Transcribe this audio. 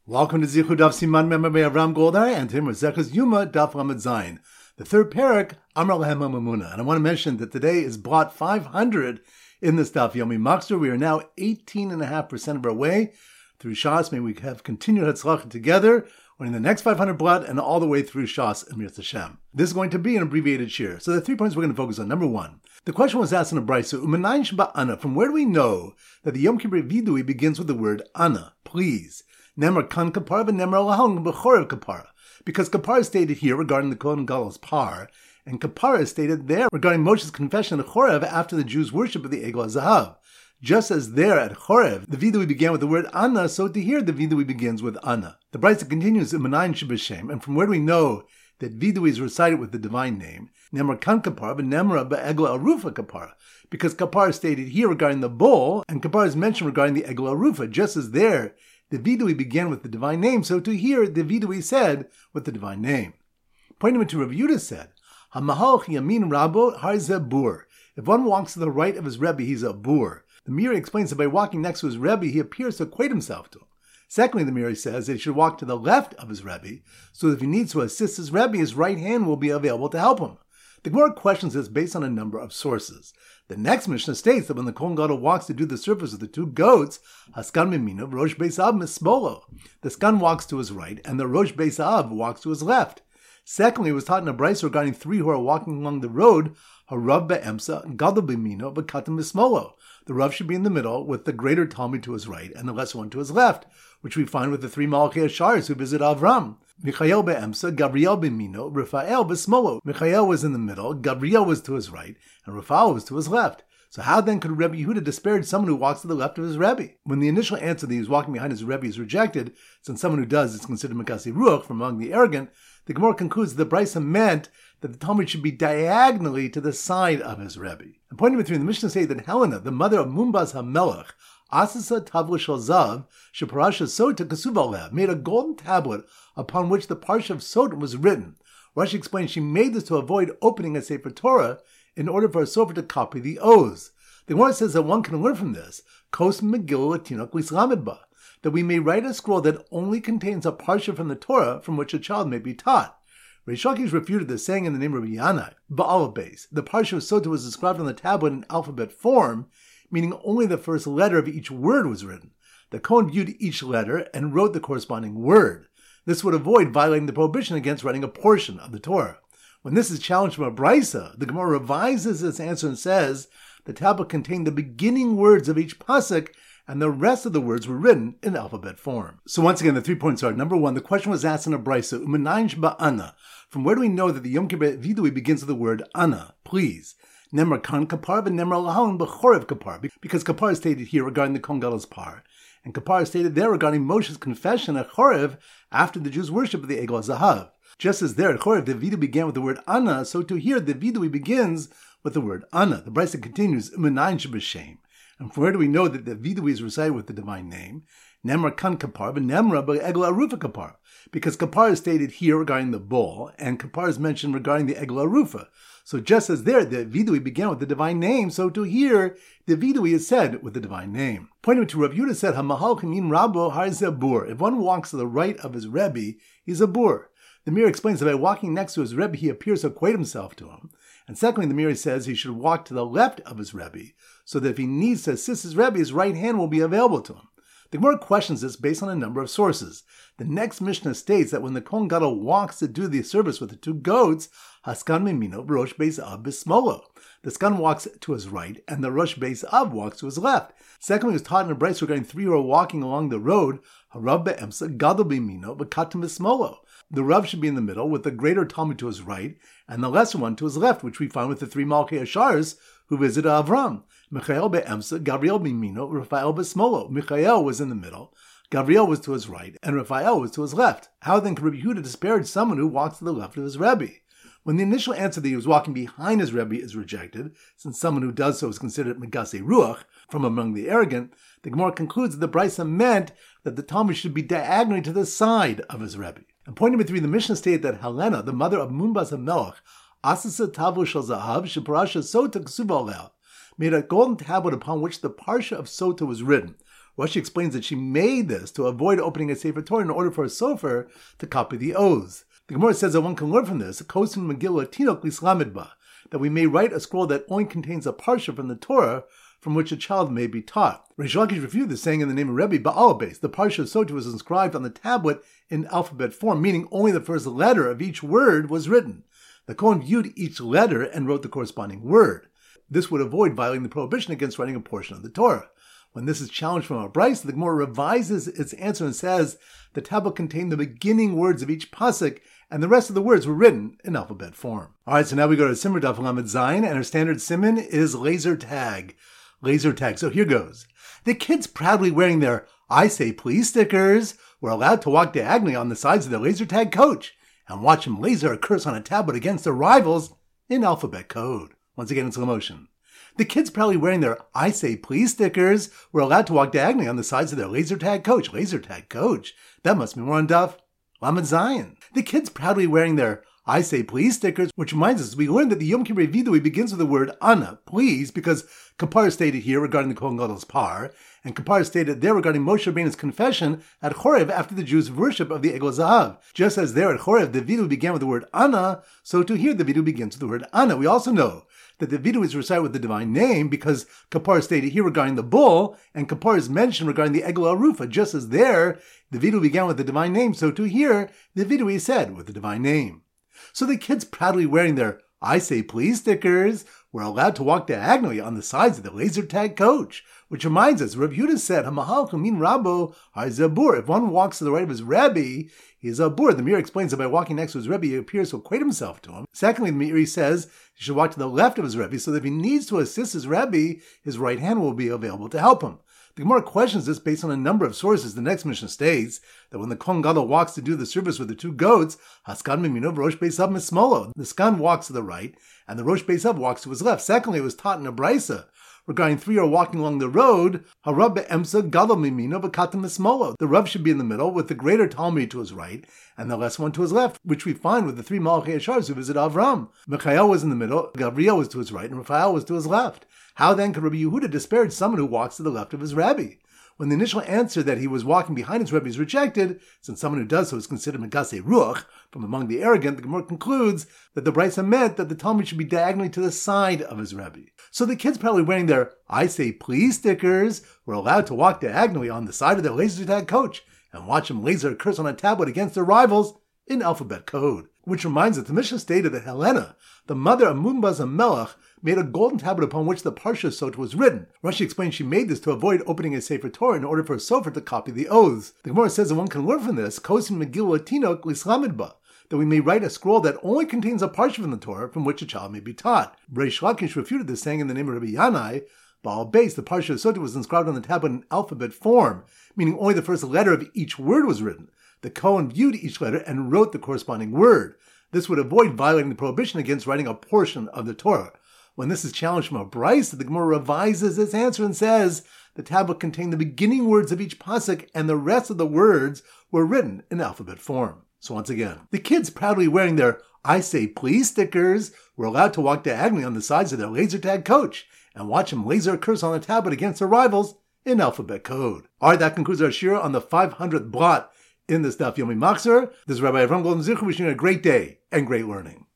Welcome to Zichud Daf Siman Mem by Avram Goldar and Tim Zechus Yuma Daf Lamed Zayin. The third parak, Amar Lahem Mamuna. And I want to mention that today is blot 500 in this Daf Yomi Makzor. We are now 18.5% of our way through Shas. May we have continued Hatzlach together when in the next 500 blot and all the way through Shas and Mirz Hashem. This is going to be an abbreviated shir. So the 3 points we're going to focus on. Number one, the question was asked in a brisa, Umenayin Sheba Ana, from where do we know that the Yom Kippur Vidui begins with the word Ana, please? Nemar kan kapara v'nemar lahong b'chorev kapara. Because kapara is stated here regarding the Kohen Gadol's par, and kapara is stated there regarding Moshe's confession at Chorev after the Jews' worship of the Egel HaZahav. Just as there at Chorev, the Vidui began with the word Ana, so to here the Vidui begins with Ana. The brisa continues in Menayin Shebashem, and from where do we know that Vidui is recited with the divine name? Nemar kan kapara v'nemar b'Egel Arufa kapara. Because kapara is stated here regarding the bull, and kapara is mentioned regarding the Egel Arufa, just as there the Vidui began with the divine name, so to here the Vidui said with the divine name. Pointing to Rav Yehuda said, HaMahalch Yamin Rabo Harzeh Bur. If one walks to the right of his Rebbe, he's a Bur. The Meiri explains that by walking next to his Rebbe, he appears to equate himself to him. Secondly, the Meiri says that he should walk to the left of his Rebbe, so that if he needs to assist his Rebbe, his right hand will be available to help him. The Gemara questions this based on a number of sources. The next Mishnah states that when the Kohen Gadol walks to do the service of the two goats, Haskan Mimino, Rosh Beis Av Mismolo. The Skan walks to his right, and the Rosh Beis Av walks to his left. Secondly, it was taught in a brisa regarding three who are walking along the road, Harav Be'emsa, Gadol Bimino, Bekatim Mismolo. The Rav should be in the middle, with the greater Talmud to his right, and the lesser one to his left, which we find with the three Malachei Ashars who visit Avram. Michael be'emsa, Gabriel b'mino, Raphael b'smolo. Michael was in the middle, Gabriel was to his right, and Raphael was to his left. So how then could Rebbe Yehuda disparage someone who walks to the left of his Rebbe? When the initial answer that he was walking behind his Rebbe is rejected, since someone who does is considered Mekasi Ruach from among the arrogant, the Gemara concludes that the brisa meant that the Talmud should be diagonally to the side of his Rebbe. And pointing between the Mishnah say that Helena, the mother of Mumbaz HaMelech, Asasa Tavla Shel Zav, Sheparasha Sota Kasuvaleh, made a golden tablet upon which the Parsha of Sota was written. Rashi explains she made this to avoid opening a Sefer Torah in order for a sofer to copy the oaths. The Gemara says that one can learn from this, Kos Megillah Latinok Lislamidba, that we may write a scroll that only contains a Parsha from the Torah from which a child may be taught. Reish Lakish refuted this, saying in the name of Yanai, Baal Beis, the Parsha of Sota was inscribed on the tablet in alphabet form, meaning only the first letter of each word was written. The Kohen viewed each letter and wrote the corresponding word. This would avoid violating the prohibition against writing a portion of the Torah. When this is challenged from a brisa, the Gemara revises its answer and says the tablet contained the beginning words of each pasuk, and the rest of the words were written in alphabet form. So once again, the 3 points are, number one, the question was asked in a brisa, Umenayin Sheba Ana. From where do we know that the Yom Kippur Vidui begins with the word Ana, please? Nemar kan kapar v'nemar lahon b'chorev kapar, because kapar is stated here regarding the Kohen Gadol's par, and kapar is stated there regarding Moshe's confession at Chorev after the Jews' worship of the Egel HaZahav. Just as there at Chorev the Vidui began with the word Ana, so to here the Vidui begins with the word Ana. The brisa continues, Menayin Shebashem. And from where do we know that the Vidui is recited with the divine name? Nemar kan kapar v'nemar b'Egel Arufa kapar, because kapar is stated here regarding the bull, and kapar is mentioned regarding the Egel Arufa. So just as there, the Vidui began with the divine name, so to here, the Vidui is said with the divine name. Pointing to Rav Yehuda said, HaMahal Kamin Rabo Harzeh Bur. If one walks to the right of his Rebbe, he's a Bur. The Meiri explains that by walking next to his Rebbe, he appears to equate himself to him. And secondly, the Meiri says he should walk to the left of his Rebbe, so that if he needs to assist his Rebbe, his right hand will be available to him. The Gemara questions this based on a number of sources. The next Mishnah states that when the Kohen Gadol walks to do the service with the two goats, Haskan Mimino, Rosh Beis Av Bismolo. The Skan walks to his right, and the Rosh Beis Av walks to his left. Secondly, it was taught in a brisa regarding three who are walking along the road, Harav Be'emsa, Gadol Bimino, Bekatim Bismolo. The Rav should be in the middle, with the greater Talmud to his right, and the lesser one to his left, which we find with the three Malachei Ashars who visited Avram. Michael be'emsa, Gabriel b'mino, Raphael b'smolo. Michael was in the middle, Gabriel was to his right, and Raphael was to his left. How then could Rebbe Yehuda disparage someone who walks to the left of his Rebbe? When the initial answer that he was walking behind his Rebbe is rejected, since someone who does so is considered Megasi Ruach, from among the arrogant, the Gemara concludes that the brisa meant that the Talmud should be diagonally to the side of his Rebbe. And point number 3, the Mishnah stated that Helena, the mother of Mumbaz HaMelech, Asasa Tavla Shel Zahav, Sheparasha Sota Ksuvaleh, made a golden tablet upon which the Parsha of Sota was written. Rashi explains that she made this to avoid opening a Sefer Torah in order for a sofer to copy the oaths. The Gemara says that one can learn from this, Kosin Megillah Tinok Lislamidba, that we may write a scroll that only contains a parsha from the Torah from which a child may be taught. Reish Lakish refuted this, saying in the name of Rebbe Ba'alabes, the parsha of Sotah was inscribed on the tablet in alphabet form, meaning only the first letter of each word was written. The Kohen viewed each letter and wrote the corresponding word. This would avoid violating the prohibition against writing a portion of the Torah. When this is challenged from a Brisa, the Gemara revises its answer and says the tablet contained the beginning words of each pasuk, and the rest of the words were written in alphabet form. All right, so now we go to Simmer Daf Lamed Zayin, and our standard siman is laser tag. Laser tag. So here goes. The kids proudly wearing their "I say please" stickers were allowed to walk diagonally on the sides of their laser tag coach and watch him laser a curse on a tablet against their rivals in alphabet code. Once again in slow motion. The kids proudly wearing their "I say please" stickers were allowed to walk diagonally on the sides of their laser tag coach. Laser tag coach? That must be more on Daf Lamed Zayin. The kids proudly wearing their "I say please" stickers, which reminds us, we learned that the Yom Kippur Vidui begins with the word Ana, please, because Kapar stated here regarding the Kohen Gadol's par, and Kapar stated there regarding Moshe Rabbeinu's confession at Chorev after the Jews' worship of the Egel Zahav. Just as there at Chorev the Vidui began with the word Ana, so too here the Vidui begins with the word Ana. We also know that the Vidui is recited with the divine name because Kapar stated here regarding the bull, and Kapar is mentioned regarding the Egel Arufa. Just as there the Vidui began with the divine name, so too here the Vidui is said with the divine name. So the kids proudly wearing their "I say please" stickers were allowed to walk diagonally on the sides of the laser tag coach, which reminds us, Rav Yehuda said, "Hamahal kumin Rabbo Zabur." If one walks to the right of his Rebbe, he is a bur. The Meir explains that by walking next to his Rebbe, he appears to equate himself to him. Secondly, the Meir says he should walk to the left of his Rebbe, so that if he needs to assist his Rebbe, his right hand will be available to help him. The Gemara questions this based on a number of sources. The next Mishnah states that when the Kohen Gadol walks to do the service with the two goats, Haskan Mimino Rosh Beisav Mismolo, the Skan walks to the right, and the Rosh Beisav walks to his left. Secondly, it was taught in a Brisa regarding three are walking along the road, Harab Be'emsa Gadol Mimino V'Katam Mismolo. The Rav should be in the middle with the greater Talmud to his right, and the less one to his left, which we find with the three Malachei Ashars who visit Avram. Michael was in the middle, Gabriel was to his right, and Raphael was to his left. How then could Rabbi Yehuda disparage someone who walks to the left of his Rebbe? When the initial answer that he was walking behind his Rebbe is rejected, since someone who does so is considered Megasei Ruach, from among the arrogant, the Gemara concludes that the Brisa meant that the Talmud should be diagonally to the side of his Rebbe. So the kids probably wearing their "I say please" stickers were allowed to walk diagonally on the side of their laser tag coach and watch him laser a curse on a tablet against their rivals in alphabet code. Which reminds us, the Mishnah stated that Helena, the mother of Munbaz and Melech, made a golden tablet upon which the Parsha Sotah was written. Rashi explains she made this to avoid opening a Sefer Torah in order for a sofer to copy the oaths. The Gemara says that one can learn from this, Kosin Megillah Tinok Lislamidba, that we may write a scroll that only contains a Parsha from the Torah from which a child may be taught. Reish Lakish refuted this, saying in the name of Rabbi Yanai, Baal Beis, the Parsha Sotah was inscribed on the tablet in alphabet form, meaning only the first letter of each word was written. The Kohen viewed each letter and wrote the corresponding word. This would avoid violating the prohibition against writing a portion of the Torah. When this is challenged from a Brisa, the Gemara revises its answer and says the tablet contained the beginning words of each pasuk, and the rest of the words were written in alphabet form. So once again, the kids proudly wearing their "I say please" stickers were allowed to walk diagonally on the sides of their laser tag coach and watch him laser a curse on a tablet against their rivals in alphabet code. All right, that concludes our shir on the 500th blot in this Daf Yomi Machzor. This is Rabbi Avram Golden Zichur wishing you a great day and great learning.